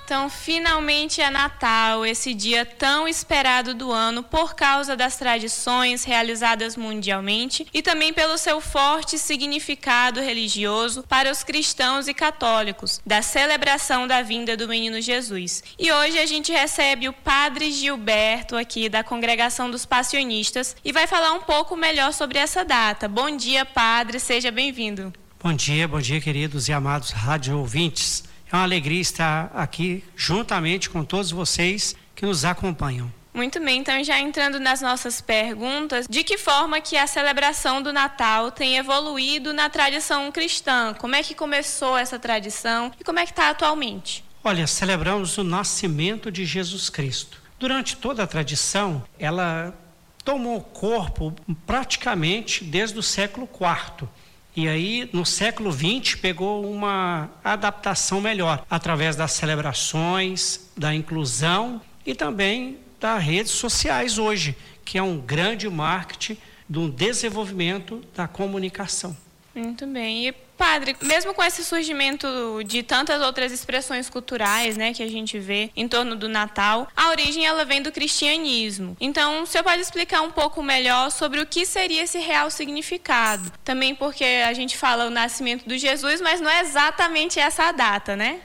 Então, finalmente é Natal, esse dia tão esperado do ano por causa das tradições realizadas mundialmente e também pelo seu forte significado religioso para os cristãos e católicos, da celebração da vinda do menino Jesus. E hoje a gente recebe o Padre Gilberto aqui da Congregação dos Passionistas e vai falar um pouco melhor sobre essa data. Bom dia, Padre, seja bem-vindo. Bom dia, queridos e amados rádio ouvintes. É uma alegria estar aqui juntamente com todos vocês que nos acompanham. Muito bem, então já entrando nas nossas perguntas, de que forma que a celebração do Natal tem evoluído na tradição cristã? Como é que começou essa tradição e como é que está atualmente? Olha, celebramos o nascimento de Jesus Cristo. Durante toda a tradição, ela tomou corpo praticamente desde o século IV. E aí, no século XX, pegou uma adaptação melhor, através das celebrações, da inclusão e também das redes sociais hoje, que é um grande marketing do desenvolvimento da comunicação. Muito bem. E, Padre, mesmo com esse surgimento de tantas outras expressões culturais, né, que a gente vê em torno do Natal, a origem ela vem do cristianismo. Então, o senhor pode explicar um pouco melhor sobre o que seria esse real significado? Também porque a gente fala o nascimento do Jesus, mas não é exatamente essa a data, né?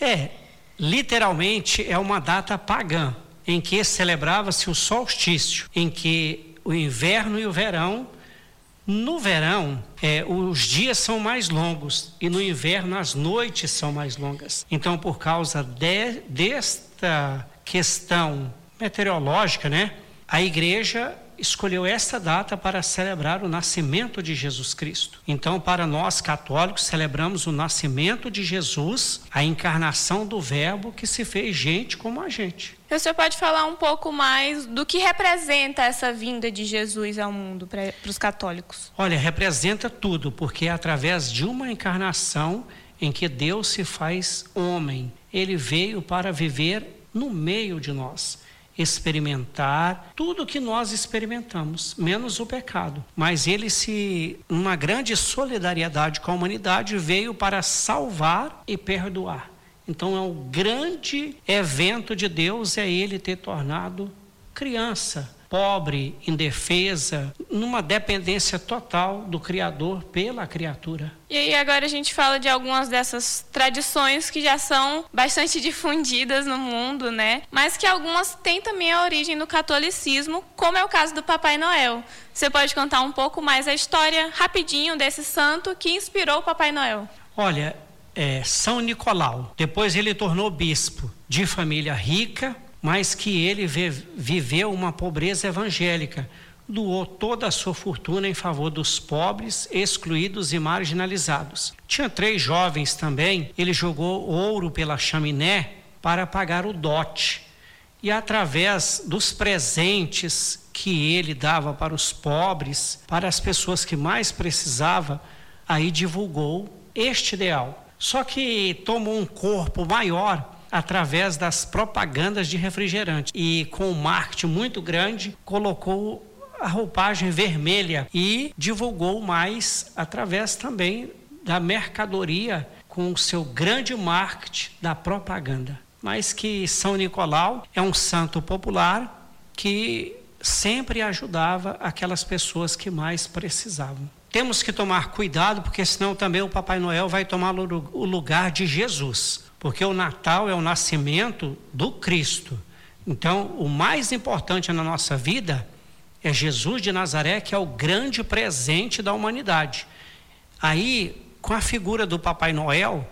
Literalmente é uma data pagã, em que celebrava-se o solstício, em que o inverno e o verão. No verão, os dias são mais longos e no inverno as noites são mais longas. Então, por causa desta questão meteorológica, né, a igreja escolheu esta data para celebrar o nascimento de Jesus Cristo. Então, para nós católicos, celebramos o nascimento de Jesus, a encarnação do Verbo que se fez gente como a gente. O senhor pode falar um pouco mais do que representa essa vinda de Jesus ao mundo para os católicos? Olha, representa tudo, porque é através de uma encarnação em que Deus se faz homem. Ele veio para viver no meio de nós, experimentar tudo que nós experimentamos, menos o pecado. Mas ele, numa grande solidariedade com a humanidade, veio para salvar e perdoar. Então é um grande evento de Deus, é ele ter tornado criança, pobre, indefesa, numa dependência total do Criador pela criatura. E aí agora a gente fala de algumas dessas tradições que já são bastante difundidas no mundo, né? Mas que algumas têm também a origem no catolicismo, como é o caso do Papai Noel. Você pode contar um pouco mais a história rapidinho desse santo que inspirou o Papai Noel? Olha, São Nicolau, depois ele tornou bispo de família rica, mas que ele viveu uma pobreza evangélica, doou toda a sua fortuna em favor dos pobres, excluídos e marginalizados. Tinha 3 jovens também, ele jogou ouro pela chaminé para pagar o dote. E através dos presentes que ele dava para os pobres, para as pessoas que mais precisavam, aí divulgou este ideal. Só que tomou um corpo maior através das propagandas de refrigerante. E com um marketing muito grande, colocou a roupagem vermelha e divulgou mais através também da mercadoria com o seu grande marketing da propaganda. Mas que São Nicolau é um santo popular que sempre ajudava aquelas pessoas que mais precisavam. Temos que tomar cuidado, porque senão também o Papai Noel vai tomar o lugar de Jesus, porque o Natal é o nascimento do Cristo. Então, o mais importante na nossa vida é Jesus de Nazaré, que é o grande presente da humanidade. Aí, com a figura do Papai Noel,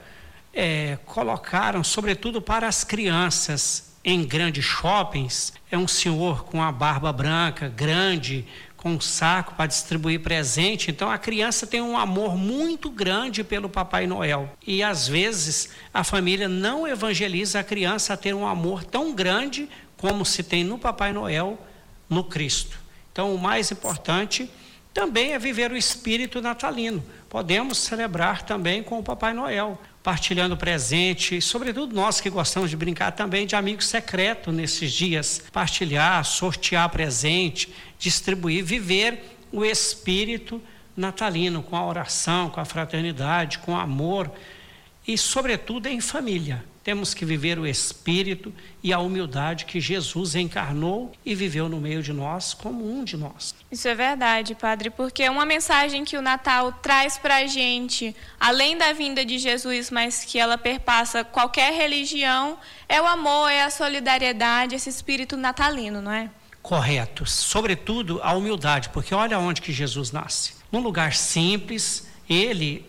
colocaram, sobretudo para as crianças, em grandes shoppings, um senhor com a barba branca, grande, com um saco para distribuir presente. Então a criança tem um amor muito grande pelo Papai Noel. E às vezes a família não evangeliza a criança a ter um amor tão grande como se tem no Papai Noel, no Cristo. Então o mais importante também é viver o espírito natalino. Podemos celebrar também com o Papai Noel, partilhando presente, sobretudo nós que gostamos de brincar também de amigo secreto nesses dias, partilhar, sortear presente, distribuir, viver o espírito natalino com a oração, com a fraternidade, com o amor e sobretudo em família. temos que viver o Espírito e a humildade que Jesus encarnou e viveu no meio de nós como um de nós. Isso é verdade, Padre, porque uma mensagem que o Natal traz para a gente, além da vinda de Jesus, mas que ela perpassa qualquer religião, é o amor, é a solidariedade, esse espírito natalino, não é? Correto. Sobretudo a humildade, porque olha onde que Jesus nasce. Num lugar simples, ele,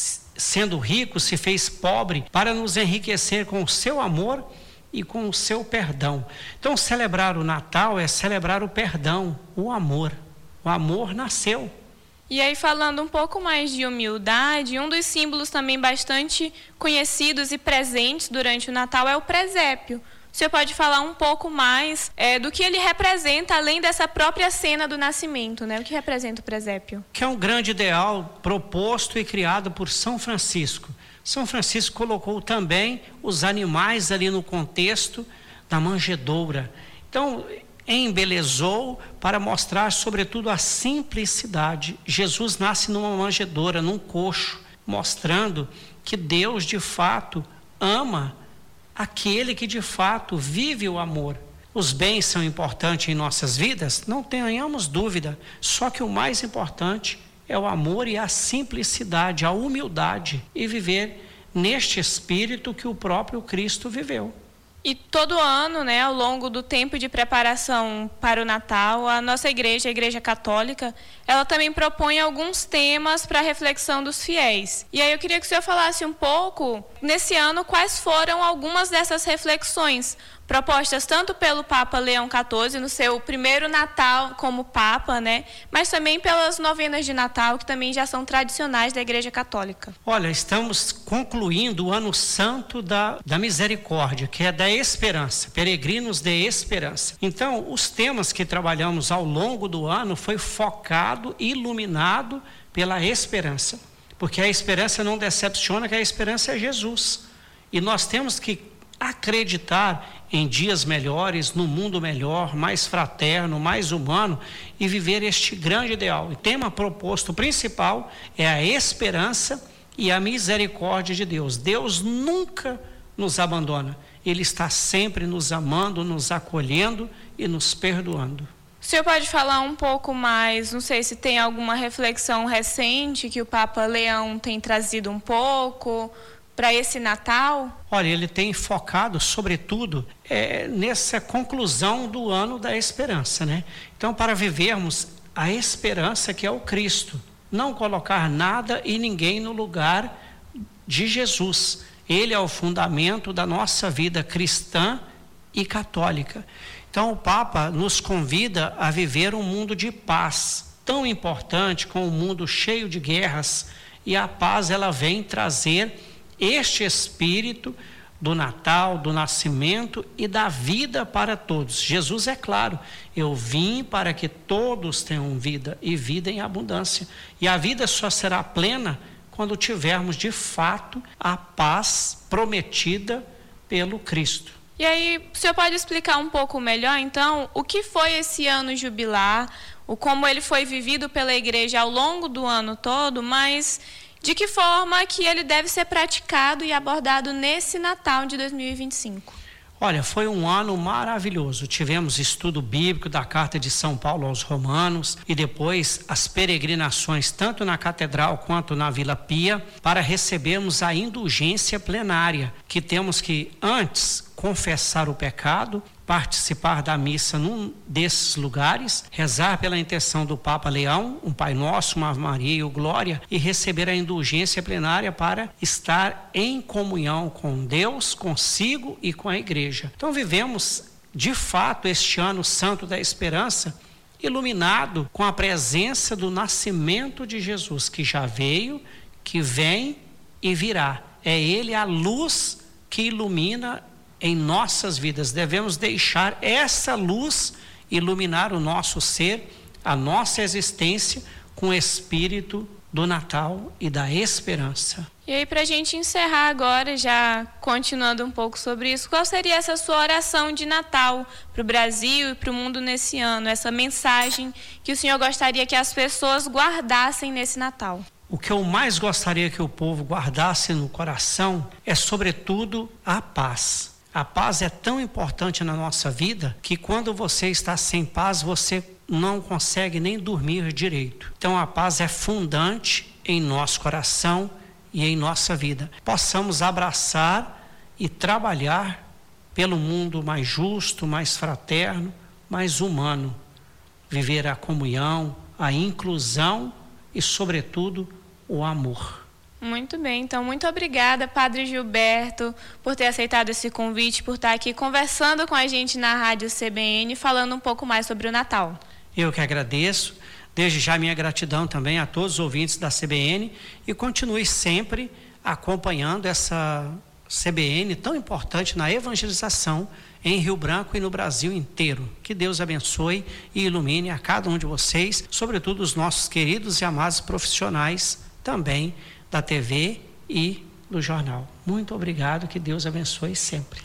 sendo rico, se fez pobre para nos enriquecer com o seu amor e com o seu perdão. Então, celebrar o Natal é celebrar o perdão, o amor. O amor nasceu. E aí, falando um pouco mais de humildade, um dos símbolos também bastante conhecidos e presentes durante o Natal é o presépio. O senhor pode falar um pouco mais do que ele representa, além dessa própria cena do nascimento, né? O que representa o presépio? Que é um grande ideal proposto e criado por São Francisco. São Francisco colocou também os animais ali no contexto da manjedoura. Então, embelezou para mostrar, sobretudo, a simplicidade. Jesus nasce numa manjedoura, num coxo, mostrando que Deus, de fato, ama aquele que de fato vive o amor. Os bens são importantes em nossas vidas? Não tenhamos dúvida. Só que o mais importante é o amor e a simplicidade, a humildade e viver neste espírito que o próprio Cristo viveu. E todo ano, né, ao longo do tempo de preparação para o Natal, a nossa igreja, a Igreja Católica, ela também propõe alguns temas para a reflexão dos fiéis. E aí eu queria que o senhor falasse um pouco, nesse ano, quais foram algumas dessas reflexões propostas tanto pelo Papa Leão XIV, no seu primeiro Natal como Papa, né, mas também pelas novenas de Natal, que também já são tradicionais da Igreja Católica. Olha, estamos concluindo o Ano Santo da Misericórdia, que é da esperança, peregrinos de esperança. Então, os temas que trabalhamos ao longo do ano foi focado, iluminado pela esperança, porque a esperança não decepciona, que a esperança é Jesus. E nós temos que acreditar em dias melhores, no mundo melhor, mais fraterno, mais humano, e viver este grande ideal. O tema proposto principal é a esperança e a misericórdia de Deus. Deus nunca nos abandona. Ele está sempre nos amando, nos acolhendo e nos perdoando. O senhor pode falar um pouco mais, não sei se tem alguma reflexão recente que o Papa Leão tem trazido um pouco para esse Natal? Olha, ele tem focado, sobretudo, nessa conclusão do ano da esperança, né? Então, para vivermos a esperança que é o Cristo, não colocar nada e ninguém no lugar de Jesus. Ele é o fundamento da nossa vida cristã e católica. Então, o Papa nos convida a viver um mundo de paz, tão importante com um mundo cheio de guerras, e a paz ela vem trazer este espírito do Natal, do nascimento e da vida para todos. Jesus é claro, eu vim para que todos tenham vida e vida em abundância. E a vida só será plena quando tivermos de fato a paz prometida pelo Cristo. E aí, o senhor pode explicar um pouco melhor, então, o que foi esse ano jubilar, como ele foi vivido pela igreja ao longo do ano todo, mas de que forma que ele deve ser praticado e abordado nesse Natal de 2025? Olha, foi um ano maravilhoso. Tivemos estudo bíblico da Carta de São Paulo aos Romanos e depois as peregrinações tanto na Catedral quanto na Vila Pia para recebermos a indulgência plenária, que temos que antes confessar o pecado, participar da missa num desses lugares, rezar pela intenção do Papa Leão, um Pai Nosso, uma Ave Maria e o Glória, e receber a indulgência plenária para estar em comunhão com Deus, consigo e com a igreja. Então vivemos de fato este ano santo da esperança iluminado com a presença do nascimento de Jesus, que já veio, que vem e virá. É Ele a luz que ilumina em nossas vidas. Devemos deixar essa luz iluminar o nosso ser, a nossa existência, com o espírito do Natal e da esperança. E aí, para a gente encerrar agora, já continuando um pouco sobre isso, qual seria essa sua oração de Natal para o Brasil e para o mundo nesse ano? Essa mensagem que o senhor gostaria que as pessoas guardassem nesse Natal? o que eu mais gostaria que o povo guardasse no coração é, sobretudo, a paz. A paz é tão importante na nossa vida que quando você está sem paz, você não consegue nem dormir direito. Então a paz é fundante em nosso coração e em nossa vida. Possamos abraçar e trabalhar pelo mundo mais justo, mais fraterno, mais humano. Viver a comunhão, a inclusão e, sobretudo, o amor. Muito bem, então muito obrigada, Padre Gilberto, por ter aceitado esse convite, por estar aqui conversando com a gente na Rádio CBN, falando um pouco mais sobre o Natal. Eu que agradeço, desde já minha gratidão também a todos os ouvintes da CBN e continue sempre acompanhando essa CBN tão importante na evangelização em Rio Branco e no Brasil inteiro. Que Deus abençoe e ilumine a cada um de vocês, sobretudo os nossos queridos e amados profissionais também da TV e do jornal. Muito obrigado, que Deus abençoe sempre.